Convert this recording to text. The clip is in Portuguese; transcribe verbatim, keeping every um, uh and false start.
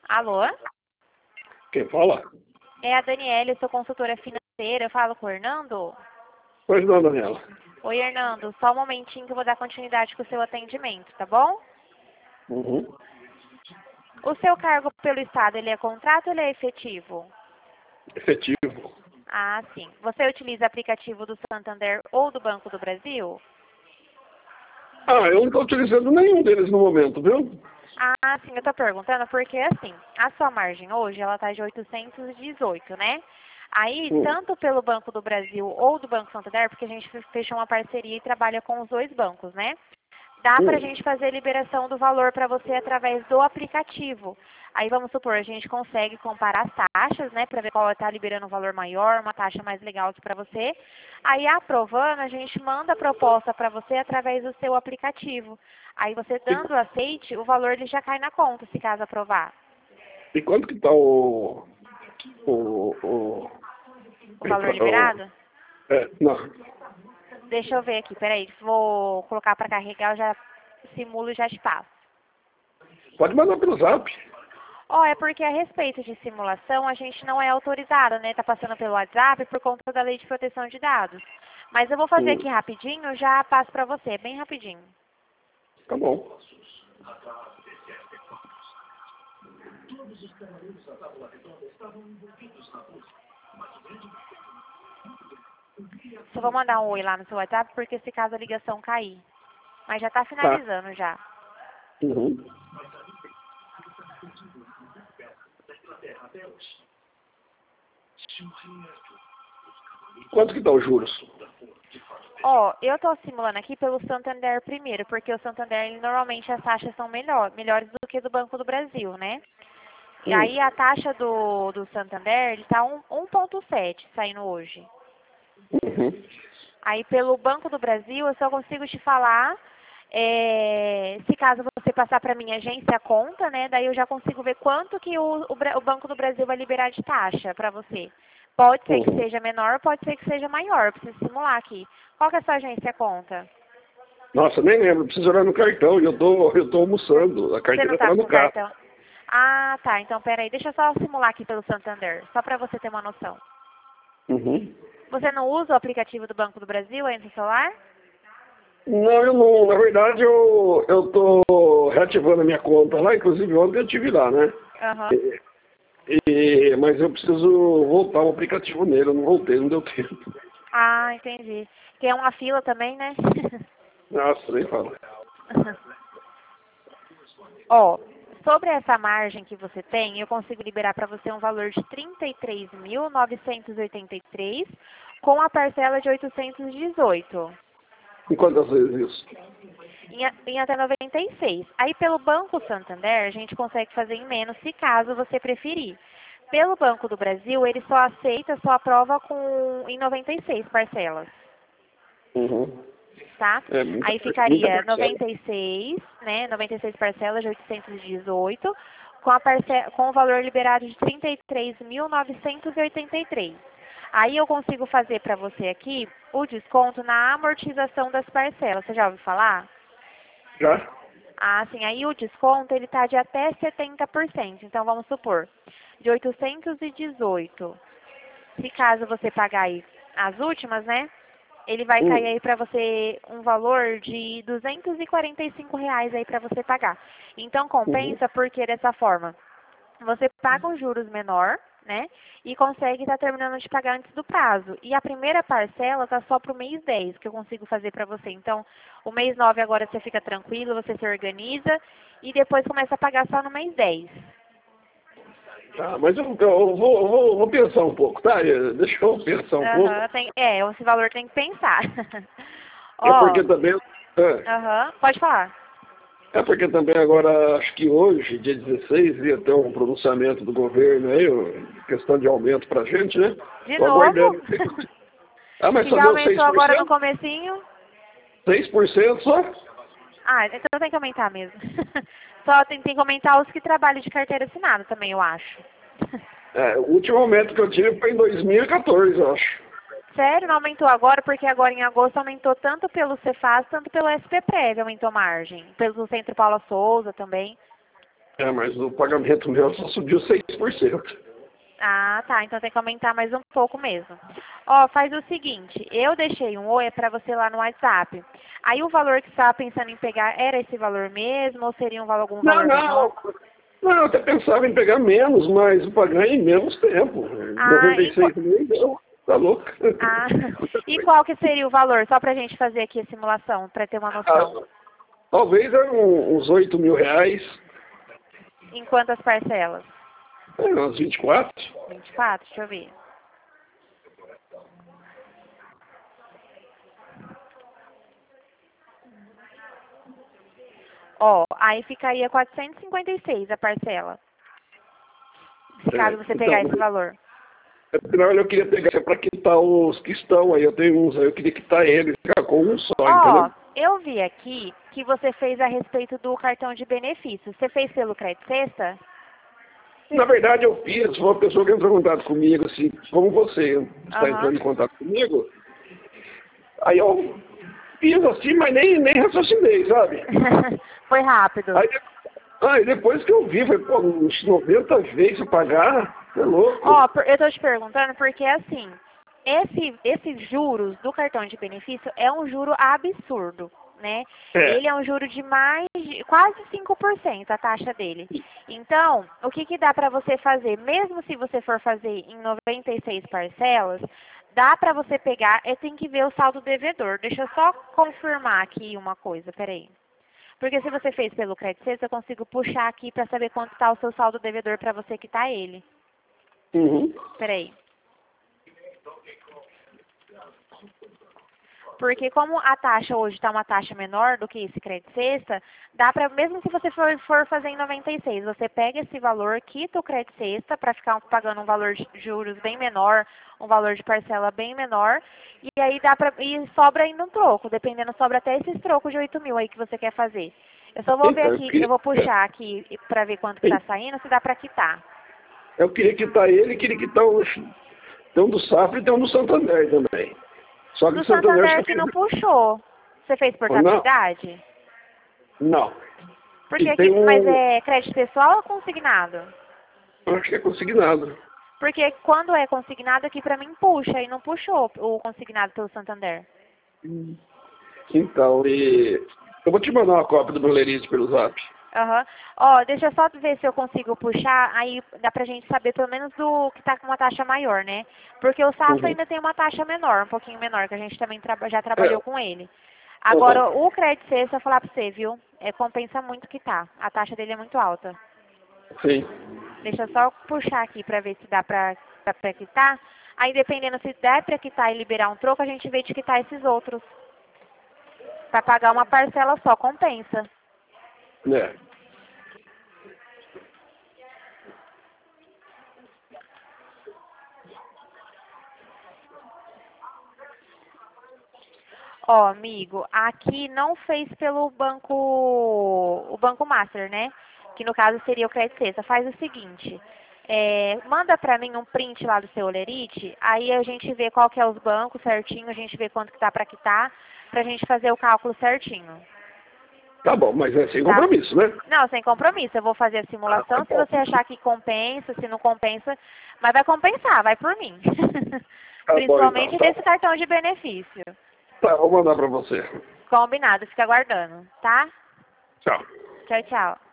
Alô? Quem fala? É a Daniela, eu sou consultora financeira. Eu falo com o Hernando? Pois não, Daniela. Oi, Hernando. Só um momentinho que eu vou dar continuidade com o seu atendimento, tá bom? Uhum. O seu cargo pelo Estado, ele é contrato ou ele é efetivo? Efetivo. Ah, sim. Você utiliza aplicativo do Santander ou do Banco do Brasil? Ah, eu não estou utilizando nenhum deles no momento, viu? Ah, sim, eu tô perguntando porque, assim, a sua margem hoje, ela tá de oitocentos e dezoito, né? Aí, Hum. tanto pelo Banco do Brasil ou do Banco Santander, porque a gente fechou uma parceria e trabalha com os dois bancos, né? Dá pra Hum. gente fazer a liberação do valor para você através do aplicativo. Aí, vamos supor, a gente consegue comparar as taxas, né, para ver qual está liberando um valor maior, uma taxa mais legal aqui para você. Aí, aprovando, a gente manda a proposta para você através do seu aplicativo. Aí, você E, dando aceite, o valor ele já cai na conta, se caso aprovar. e quanto que está o... O... O... O valor o liberado? é, não. Deixa eu ver aqui, peraí, vou colocar para carregar, eu já simulo e já te passo. Pode mandar pelo zap. Ó, é porque a respeito de simulação a gente não é autorizada, né? Tá passando pelo WhatsApp por conta da lei de proteção de dados. Mas eu vou fazer Hum. aqui rapidinho, já passo pra você, bem rapidinho. Tá bom. Só vou mandar um oi lá no seu WhatsApp, porque se caso a ligação cair. Mas já tá Tá. finalizando já. Uhum. Quanto que dá os juros? Ó, eu tô simulando aqui pelo Santander primeiro, porque o Santander, ele, normalmente as taxas são melhor, melhores do que do Banco do Brasil, né? E Hum. aí a taxa do, do Santander, ele tá um- 1,7 saindo hoje. Uhum. Aí pelo Banco do Brasil eu só consigo te falar, é, se caso você passar para minha agência a conta, né? Daí eu já consigo ver quanto que o, o, Bra- o Banco do Brasil vai liberar de taxa para você. Pode ser que Uhum. seja menor, pode ser que seja maior. Eu preciso simular aqui. Qual que é a sua agência a conta? Nossa, nem lembro. Preciso olhar no cartão. Eu tô, eu tô almoçando. A Você não carteira tá tá lá no com carro. cartão? Ah, tá. Então peraí, deixa eu só simular aqui pelo Santander, só para você ter uma noção. Uhum. Você não usa o aplicativo do Banco do Brasil aí no seu celular? Não, eu não. Na verdade, eu, eu tô reativando a minha conta lá. Inclusive, ontem eu estive lá, né? Aham. E, e- mas eu preciso voltar o aplicativo nele. Eu não voltei, não deu tempo. Ah, entendi. Tem uma fila também, né? Nossa, nem falo. Ó, sobre essa margem que você tem, eu consigo liberar para você um valor de trinta e três mil novecentos e oitenta e três com a parcela de oitocentos e dezoito E quantas vezes isso? em, a- em até noventa e seis. Aí pelo Banco Santander a gente consegue fazer em menos se caso você preferir. Pelo Banco do Brasil ele só aceita, só aprova com em noventa e seis parcelas. Uhum. Tá? É muita, Aí par- muita ficaria parcela. noventa e seis, né? noventa e seis parcelas de oitocentos e dezoito, com, a parce... com o valor liberado de trinta e três mil novecentos e oitenta e três. Aí eu consigo fazer para você aqui o desconto na amortização das parcelas. Você já ouviu falar? Já? Ah, sim. Aí o desconto ele tá de até setenta por cento. Então vamos supor, de oitocentos e dezoito. Se caso você pagar aí as últimas, né? Ele vai cair Hum. aí para você um valor de duzentos e quarenta e cinco reais aí para você pagar. Então Uhum. compensa porque dessa forma você paga um juros menor, né? E consegue estar terminando de pagar antes do prazo. E a primeira parcela tá só para o mês dez que eu consigo fazer para você. Então o mês nove agora você fica tranquilo, você se organiza e depois começa a pagar só no mês dez. Ah, mas eu, eu vou, eu vou, vou pensar um pouco, tá? Eh, Deixa eu pensar um pouco. Aham, tem, é, esse valor tem que pensar. É Ó, porque também. É, aham, pode falar. é porque também agora, acho que hoje, dia dezesseis, ia ter um pronunciamento do governo aí, ó, questão de aumento pra gente, né? De Tô novo? aguardando. Ah, mas Se só já deu aumentou seis por agora no cento? comecinho. seis por cento só? Ah, então tem que aumentar mesmo. Só tem, tem que aumentar os que trabalham de carteira assinada também, eu acho. É, o último aumento que eu tive foi em dois mil e quatorze, eu acho. Sério, não aumentou agora? Porque agora em agosto aumentou tanto pelo Cefaz, tanto pelo S P Prev aumentou a margem. Pelo Centro Paula Souza também. É, mas o pagamento meu só subiu seis por cento. Ah, tá. Então tem que aumentar mais um pouco mesmo. Ó, faz o seguinte, eu deixei um oi para você lá no WhatsApp. Aí o valor que você estava pensando em pegar era esse valor mesmo ou seria um valor, algum Não, valor menor? não. Não, eu até pensava em pegar menos, mas eu paguei em menos tempo. Ah, noventa e, e qua- seis mil, não. Tá louco? ah, e qual que seria o valor? Só pra gente fazer aqui a simulação, para ter uma noção. Ah, talvez eram uns oito mil reais. Em quantas parcelas? É, umas vinte e quatro. vinte e quatro, deixa eu ver. Ó, aí ficaria quatrocentos e cinquenta e seis a parcela. Se É, caso você pegar então, esse valor. afinal, eu queria pegar para quitar os que estão aí. Eu tenho uns aí, eu queria quitar eles, ficar com um só, Ó, entendeu? eu vi aqui que você fez a respeito do cartão de benefícios. Você fez pelo Crédito Sexta? Na verdade, eu fiz, foi uma pessoa que entrou em contato comigo, assim, como você está Aham. entrando em contato comigo. Aí eu fiz assim, mas nem, nem raciocinei, sabe? Foi rápido. Aí, aí depois que eu vi, falei, pô, uns noventa vezes pra pagar, é louco. Ó, por- eu tô te perguntando porque assim, esse, esses juros do cartão de benefício é um juro absurdo, né? É, Ele é um juro de mais de quase cinco por cento a taxa dele. Então, o que que dá para você fazer? Mesmo se você for fazer em noventa e seis parcelas, dá para você pegar, eu tenho que ver o saldo devedor. Deixa eu só confirmar aqui uma coisa, peraí. Porque se você fez pelo Crédito Sexta, eu consigo puxar aqui para saber quanto está o seu saldo devedor para você quitar ele. uhum. Peraí. Porque como a taxa hoje está uma taxa menor do que esse crédito sexta, dá para, mesmo se você for, for fazer em noventa e seis, você pega esse valor, quita o crédito sexta para ficar pagando um valor de juros bem menor, um valor de parcela bem menor, e aí dá pra, e sobra ainda um troco, dependendo, sobra até esses trocos de oito mil aí que você quer fazer. Eu só vou ver Então, eu aqui, eu queria, vou puxar aqui para ver quanto que está saindo, se dá para quitar. eu queria quitar ele, queria quitar os, tem um do Safra e tem um do Santander também. Só que Do o Santander acho Santander que que eu não fiz. puxou. Você fez Não, portabilidade? não. Porque E aqui, tem mas um, é crédito pessoal ou consignado? acho que é consignado. Porque quando é consignado aqui pra mim puxa e não puxou o consignado pelo Santander. Então, e eu vou te mandar uma cópia do Boleirite pelo Zap. Aham. Ó, deixa eu só ver se eu consigo puxar, aí dá pra gente saber pelo menos do que tá com uma taxa maior, né? Porque o Safra Uhum. ainda tem uma taxa menor, um pouquinho menor, que a gente também traba- já É, trabalhou com ele. uhum. Agora, o crédito sexta, eu vou falar pra você, viu? É, compensa muito que tá. A taxa dele é muito alta. Sim. Deixa eu só puxar aqui pra ver se dá pra, pra, pra quitar. Aí, dependendo se der pra quitar e liberar um troco, a gente vê de quitar esses outros. Pra pagar uma parcela só, compensa. É. Ó, amigo, aqui não fez pelo banco, o Banco Master, né? Que no caso seria o Crédito Sexta. Faz o seguinte, é, manda pra mim um print lá do seu Olerite, aí a gente vê qual que é os bancos certinho, a gente vê quanto que tá pra quitar, pra gente fazer o cálculo certinho. Tá bom, mas é sem Tá? compromisso, né? Não, sem compromisso. Eu vou fazer a Ah, tá simulação. Se bom. você achar que compensa, se não compensa, mas vai compensar, vai por mim. Tá bom, então. Principalmente Tá, desse cartão de benefício. tá, vou mandar pra você. Combinado, fica aguardando, tá? Tchau. Tchau, tchau.